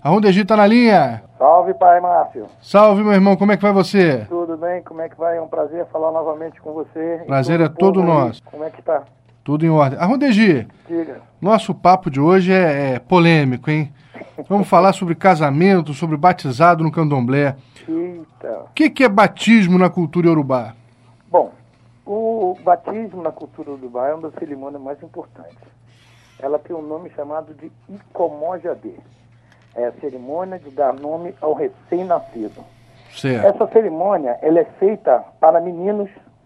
Arrondegi tá na linha? Salve, pai Márcio. Salve, meu irmão, como é que vai você? Tudo bem, como é que vai? É um prazer falar novamente com você. Prazer é todo nosso. Como é que tá? Tudo em ordem. Arrondegi, Diga. nosso papo de hoje é polêmico, hein? Vamos falar sobre casamento, sobre batizado no candomblé. Eita. O que é batismo na cultura iorubá? Bom, o batismo na cultura iorubá é uma das cerimônias mais importantes. Ela tem um nome chamado de Icomojadê. É a cerimônia de dar nome ao recém-nascido. Certo. Essa cerimônia ela é feita para meninos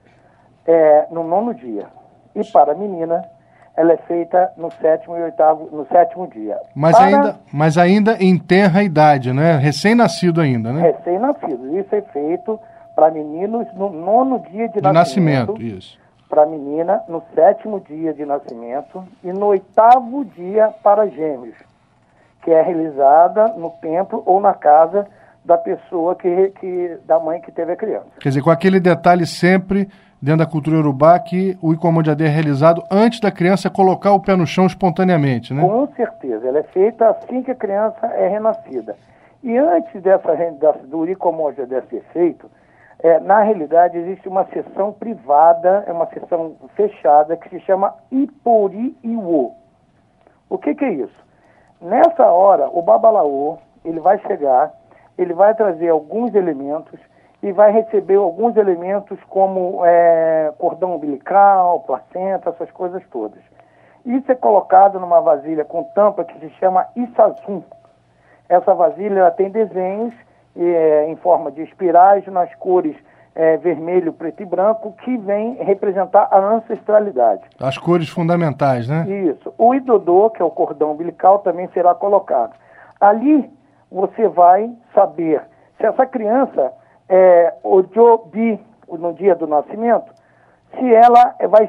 no 9º dia. E para menina, ela é feita no 7º e 8º, no 7º dia. Mas ainda em tenra idade, né? Recém-nascido ainda, né? Recém-nascido. Isso é feito para meninos no 9º dia de nascimento. Isso. Para menina no 7º dia de nascimento e no 8º dia para gêmeos, que é realizada no templo ou na casa da pessoa da mãe que teve a criança. Quer dizer, com aquele detalhe sempre dentro da cultura iorubá que o Icomojadê é realizado antes da criança colocar o pé no chão espontaneamente, né? Com certeza, ela é feita assim que a criança é renascida. E antes do Icomojadê ser feito, na realidade existe uma sessão privada, é uma sessão fechada que se chama Ipori-Iwo. O que é isso? Nessa hora, o babalaô, ele vai chegar, ele vai trazer alguns elementos e vai receber alguns elementos como cordão umbilical, placenta, essas coisas todas. Isso é colocado numa vasilha com tampa que se chama Isazum. Essa vasilha ela tem desenhos em forma de espirais nas cores vermelho, preto e branco, que vem representar a ancestralidade. As cores fundamentais, né? Isso. O idodô, que é o cordão umbilical, também será colocado. Ali você vai saber se essa criança é Ojobi, no dia do nascimento, se ela vai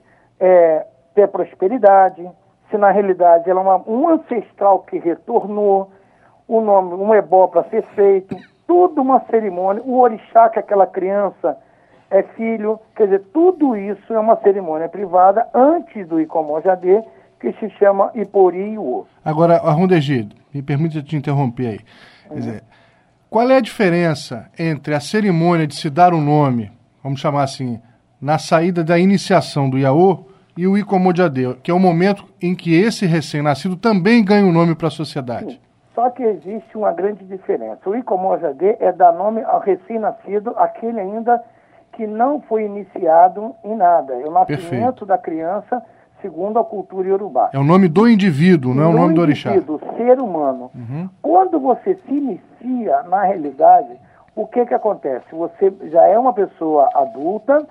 ter prosperidade, se na realidade ela é um ancestral que retornou, um ebó para ser feito, tudo uma cerimônia, o orixá que aquela criança é filho, quer dizer, tudo isso é uma cerimônia privada antes do Icomojadê, que se chama Ipori-Iwo. Agora, Arrondegi, me permita te interromper aí. Quer dizer, qual é a diferença entre a cerimônia de se dar um nome, vamos chamar assim, na saída da iniciação do Iaô e o Icomojadê, que é o momento em que esse recém-nascido também ganha um nome para a sociedade? Sim. Só que existe uma grande diferença. O Icomojadê é dar nome ao recém-nascido, aquele ainda que não foi iniciado em nada. É o nascimento da criança segundo a cultura iorubá. É o nome do indivíduo, não é o nome do orixá. Do ser humano. Uhum. Quando você se inicia, na realidade, o que acontece? Você já é uma pessoa adulta,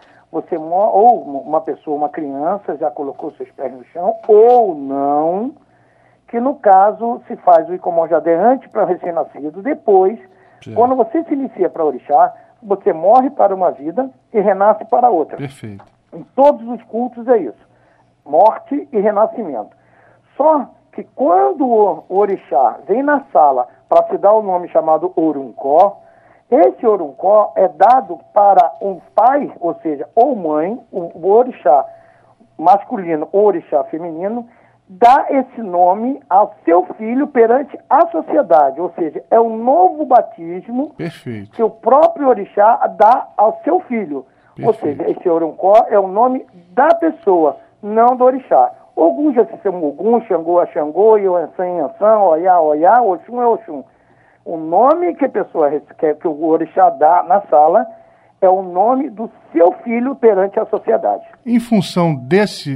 ou uma criança, já colocou seus pés no chão, ou não, que no caso se faz o Icomojadê antes para o recém-nascido, depois, quando você se inicia para orixá, você morre para uma vida e renasce para outra. Perfeito. Em todos os cultos é isso. Morte e renascimento. Só que quando o orixá vem na sala para se dar o nome chamado Oruncó, esse Oruncó é dado para um pai, ou seja, ou mãe, o orixá masculino ou orixá feminino, dá esse nome ao seu filho perante a sociedade, ou seja, é um novo batismo. Perfeito. Que o próprio orixá dá ao seu filho. Perfeito. Ou seja, esse Oruncó é o nome da pessoa, não do orixá. Ogum já se chama Ogum, Xangô é Xangô, Ioançã é Iansã, Oiá é Oiá, Oxum é Oxum. O nome que a pessoa que o orixá dá na sala é o nome do seu filho perante a sociedade. Em função desse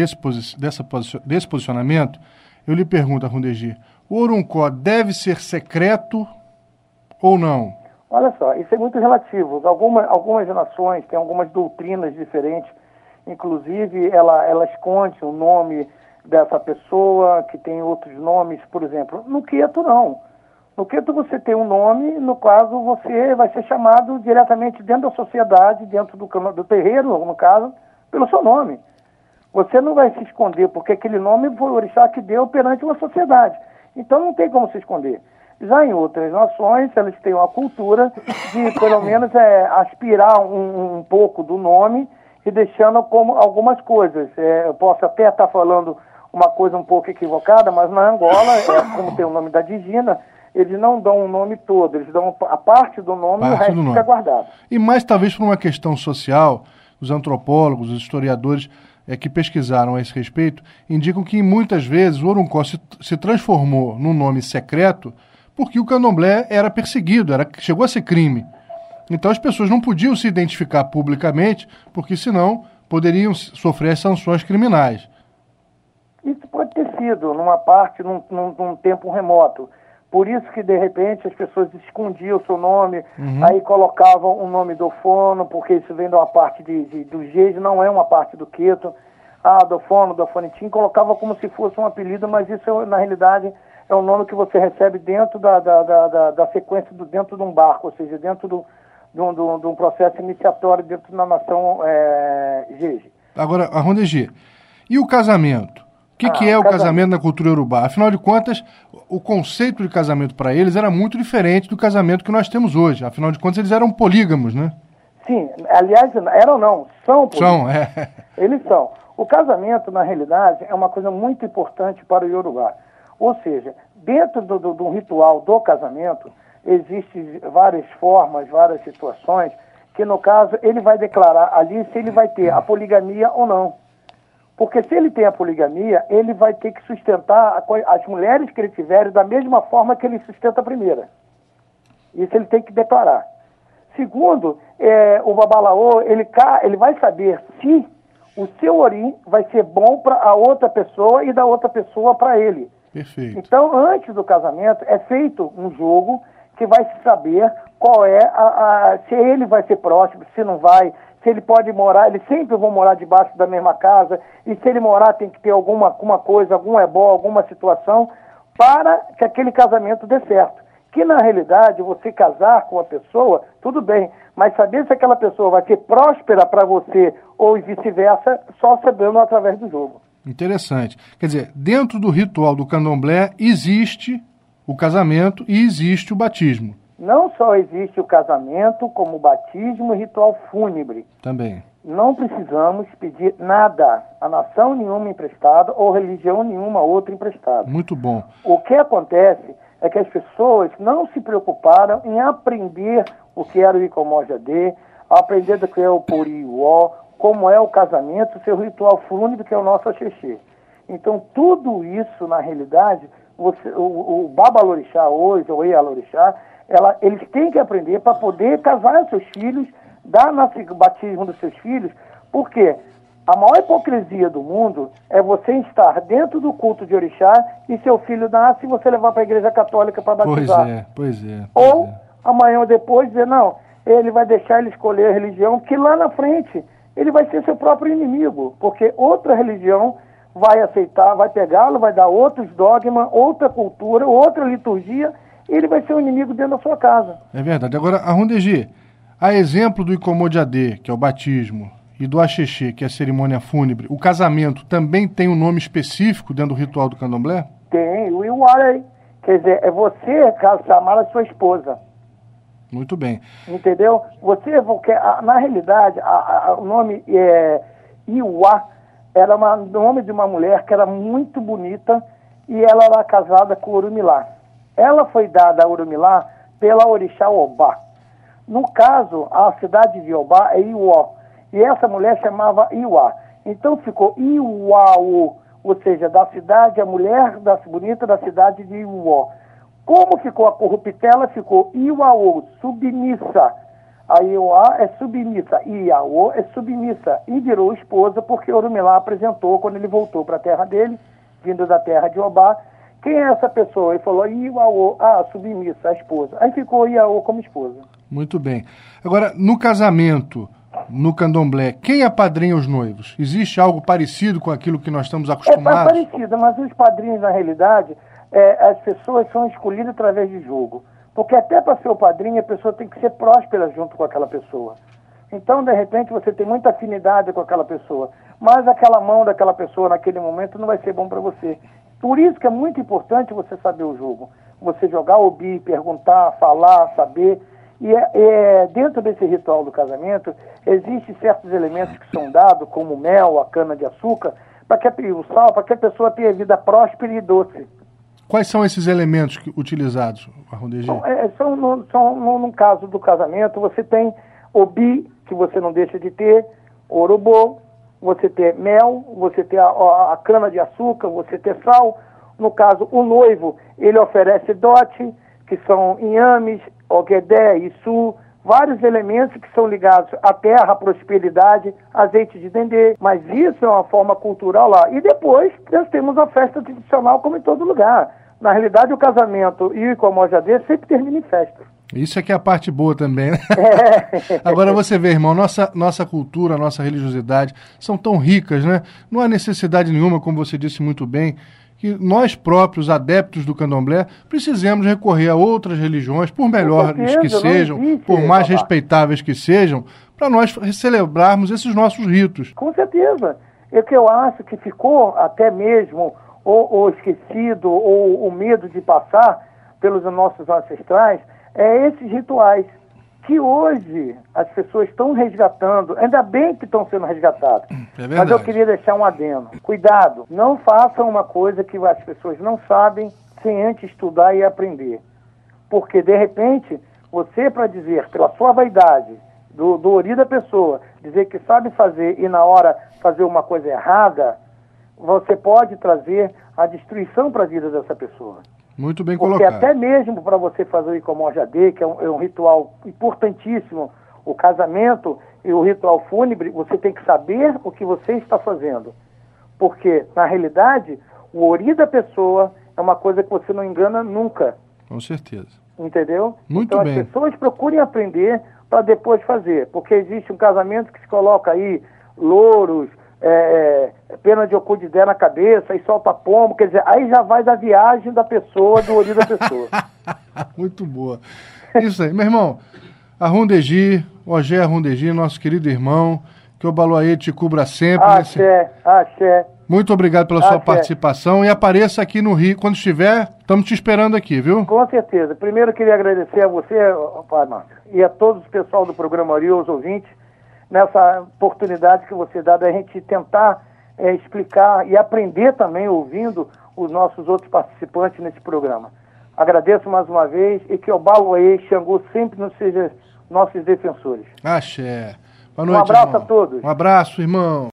posicionamento, eu lhe pergunto, Arrondegi, o Oruncó deve ser secreto ou não? Olha só, isso é muito relativo. Algumas nações têm algumas doutrinas diferentes, inclusive ela esconde o nome dessa pessoa, que tem outros nomes, por exemplo. No Queto, não. No Queto você tem um nome, no caso você vai ser chamado diretamente dentro da sociedade, dentro do terreiro, no caso, pelo seu nome. Você não vai se esconder, porque aquele nome foi o orixá que deu perante uma sociedade. Então não tem como se esconder. Já em outras nações, elas têm uma cultura de, pelo menos, aspirar um pouco do nome e deixando como algumas coisas. Eu posso até estar falando uma coisa um pouco equivocada, mas na Angola, como tem o nome da Digina, eles não dão o nome todo, eles dão a parte do nome e o resto fica guardado. E mais talvez por uma questão social, os antropólogos, os historiadores que pesquisaram a esse respeito, indicam que muitas vezes o Orunqó se transformou num nome secreto porque o candomblé era perseguido, chegou a ser crime. Então as pessoas não podiam se identificar publicamente, porque senão poderiam sofrer as sanções criminais. Isso pode ter sido numa parte, num tempo remoto. Por isso que, de repente, as pessoas escondiam o seu nome, aí colocavam o nome do fono, porque isso vem de uma parte do Jeje, não é uma parte do Queto. Do fono, do fonetim, colocava como se fosse um apelido, mas isso, na realidade, é um nome que você recebe dentro da sequência, dentro de um barco, ou seja, dentro de um processo iniciatório dentro da nação Jeje. Agora, Arrondegi, e o casamento? O que é o casamento na cultura iorubá? Afinal de contas, o conceito de casamento para eles era muito diferente do casamento que nós temos hoje. Afinal de contas, eles eram polígamos, né? Sim, aliás, eram não, são polígamos. São, Eles são. O casamento, na realidade, é uma coisa muito importante para o iorubá. Ou seja, dentro do ritual do casamento, existem várias formas, várias situações, que no caso ele vai declarar ali se ele vai ter a poligamia ou não. Porque se ele tem a poligamia, ele vai ter que sustentar as mulheres que ele tiver da mesma forma que ele sustenta a primeira. Isso ele tem que declarar. Segundo, o babalaô, ele vai saber se o seu orim vai ser bom para a outra pessoa e da outra pessoa para ele. Perfeito. Então, antes do casamento, é feito um jogo que vai se saber qual é se ele vai ser próximo, se não vai, se ele pode morar, eles sempre vão morar debaixo da mesma casa, e se ele morar tem que ter alguma coisa, algum ebó, alguma situação, para que aquele casamento dê certo. Que na realidade, você casar com a pessoa, tudo bem, mas saber se aquela pessoa vai ser próspera para você ou vice-versa, só sabendo através do jogo. Interessante. Quer dizer, dentro do ritual do candomblé existe o casamento e existe o batismo. Não só existe o casamento, como o batismo e ritual fúnebre. Também. Não precisamos pedir nada a nação nenhuma emprestada ou religião nenhuma outra emprestada. Muito bom. O que acontece é que as pessoas não se preocuparam em aprender o que era o Icomojadê, aprender do que é o Poriuó, como é o casamento, seu ritual fúnebre, que é o nosso Axexê. Então, tudo isso, na realidade, o Babalorixá hoje, ou Ialorixá, eles têm que aprender para poder casar seus filhos, dar o batismo dos seus filhos, porque a maior hipocrisia do mundo é você estar dentro do culto de orixá e seu filho nasce e você levar para a igreja católica para batizar. Pois é. Ou amanhã ou depois dizer, não, ele vai deixar ele escolher a religião, que lá na frente ele vai ser seu próprio inimigo, porque outra religião vai aceitar, vai pegá-lo, vai dar outros dogmas, outra cultura, outra liturgia, e ele vai ser um inimigo dentro da sua casa. É verdade. Agora, Arrondegi, a exemplo do Icomodiadê, que é o batismo, e do Axexê, que é a cerimônia fúnebre, o casamento também tem um nome específico dentro do ritual do candomblé? Tem, o Iuarei. Quer dizer, é você chamar a sua esposa. Muito bem. Entendeu? Na realidade, o nome Iuá era o nome de uma mulher que era muito bonita e ela era casada com Orumilá. Ela foi dada a Orumilá pela orixá Obá. No caso, a cidade de Obá é Iuó. E essa mulher chamava Iuá. Então ficou Iuaú, ou seja, da cidade, a mulher bonita da cidade de Iuó. Como ficou a corruptela, ficou Iuaú, submissa. A Iuá é submissa, Iauô é submissa. E virou esposa porque Orumilá apresentou quando ele voltou para a terra dele, vindo da terra de Obá. Quem é essa pessoa? Ele falou Iuaô, submissa, a esposa. Aí ficou Iauô como esposa. Muito bem. Agora, no casamento, no candomblé, quem apadrinha os noivos? Existe algo parecido com aquilo que nós estamos acostumados? É parecido, mas os padrinhos, na realidade, as pessoas são escolhidas através de jogo. Porque até para ser o padrinho, a pessoa tem que ser próspera junto com aquela pessoa. Então, de repente, você tem muita afinidade com aquela pessoa, mas aquela mão daquela pessoa naquele momento não vai ser bom para você. Por isso que é muito importante você saber o jogo. Você jogar o bi, perguntar, falar, saber. E dentro desse ritual do casamento, existem certos elementos que são dados, como o mel, a cana-de-açúcar, o sal, para que a pessoa tenha vida próspera e doce. Quais são esses elementos utilizados, Arrondegi? No caso do casamento, você tem obi, que você não deixa de ter, orobô, você tem mel, você tem a cana-de-açúcar, você tem sal. No caso, o noivo, ele oferece dote, que são inhames, ogedé, issu, vários elementos que são ligados à terra, à prosperidade, azeite de dendê, mas isso é uma forma cultural lá. E depois nós temos a festa tradicional como em todo lugar. Na realidade, o casamento e o Icomojadê sempre termina em festa. Isso é que é a parte boa também, né? Agora você vê, irmão, nossa cultura, nossa religiosidade são tão ricas, né? Não há necessidade nenhuma, como você disse muito bem, que nós próprios, adeptos do candomblé, precisemos recorrer a outras religiões, por melhores que sejam, por mais respeitáveis que sejam, para nós celebrarmos esses nossos ritos. Com certeza. É que eu acho que ficou até mesmo ou esquecido, ou o medo de passar pelos nossos ancestrais, esses rituais que hoje as pessoas estão resgatando, ainda bem que estão sendo resgatados. Mas eu queria deixar um adendo. Cuidado, não façam uma coisa que as pessoas não sabem sem antes estudar e aprender. Porque, de repente, você, para dizer, pela sua vaidade, do ori da pessoa, dizer que sabe fazer e na hora fazer uma coisa errada, você pode trazer a destruição para a vida dessa pessoa. Muito bem colocado. Porque até mesmo para você fazer o Icomojadê, que é um ritual importantíssimo, o casamento e o ritual fúnebre, você tem que saber o que você está fazendo. Porque, na realidade, o ori da pessoa é uma coisa que você não engana nunca. Com certeza. Entendeu? Muito então bem. As pessoas procurem aprender para depois fazer. Porque existe um casamento que se coloca aí louros, pena de ocudidé na cabeça e solta pombo, quer dizer, aí já vai da viagem da pessoa, do ori da pessoa. Muito boa. Isso aí, meu irmão, Arrondegi, Ogé Arrondegi, nosso querido irmão, que o Baloaê te cubra sempre. Axé. Muito obrigado pela sua participação e apareça aqui no Rio, quando estiver, estamos te esperando aqui, viu? Com certeza. Primeiro eu queria agradecer a você, pai Márcio, e a todos o pessoal do programa Ori, os ouvintes, nessa oportunidade que você dá da gente tentar explicar e aprender também ouvindo os nossos outros participantes nesse programa. Agradeço mais uma vez e que o Baloaê e Xangô sempre nos sejam nossos defensores. Axé. Boa noite, um abraço, irmão. A todos. Um abraço, irmão.